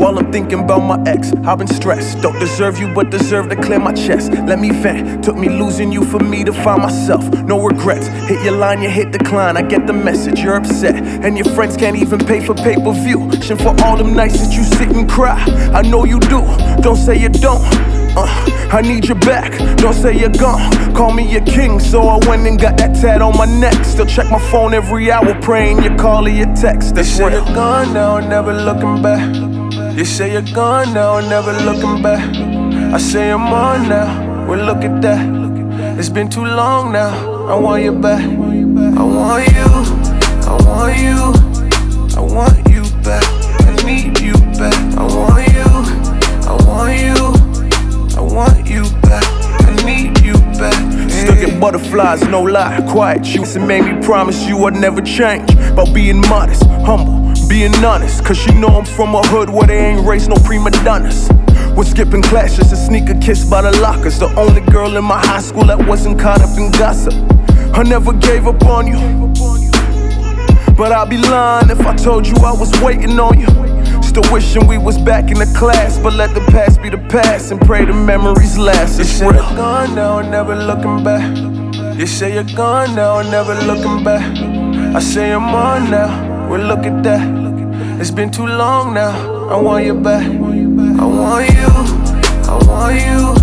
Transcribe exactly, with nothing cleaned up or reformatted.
while I'm thinking about my ex. I've been stressed, don't deserve you but deserve to clear my chest. Let me vent, took me losing you for me to find myself. No regrets, hit your line, you hit decline. I get the message, you're upset, and your friends can't even pay for pay-per-view. Shit for all them nights that you sit and cry. I know you do, don't say you don't. Uh, I need you back, don't say you're gone. Call me your king, so I went and got that tat on my neck. Still check my phone every hour, praying you call or you text. That's you say real. you're gone now, never looking back. You say you're gone now, never looking back. I say I'm on now, well look at that. It's been too long now, I want you back. I want you, I want you, I want you back. I need you back. I want you, I want you, I want you back. I need you back. Still get butterflies, no lie, quiet you. And made me promise you I'd never change. About being modest, humble, being honest. Cause you know I'm from a hood where they ain't raised no prima donnas. We're skipping classes and sneak a kiss by the lockers. The only girl in my high school that wasn't caught up in gossip. I never gave up on you, but I'd be lying if I told you I was waiting on you. Still wishing we was back in the class, but let the past be the past and pray the memories last. You It's say real. you're gone now, never looking back. You say you're gone now, never looking back. I say I'm on now, well look at that. It's been too long now, I want you back. I want you, I want you.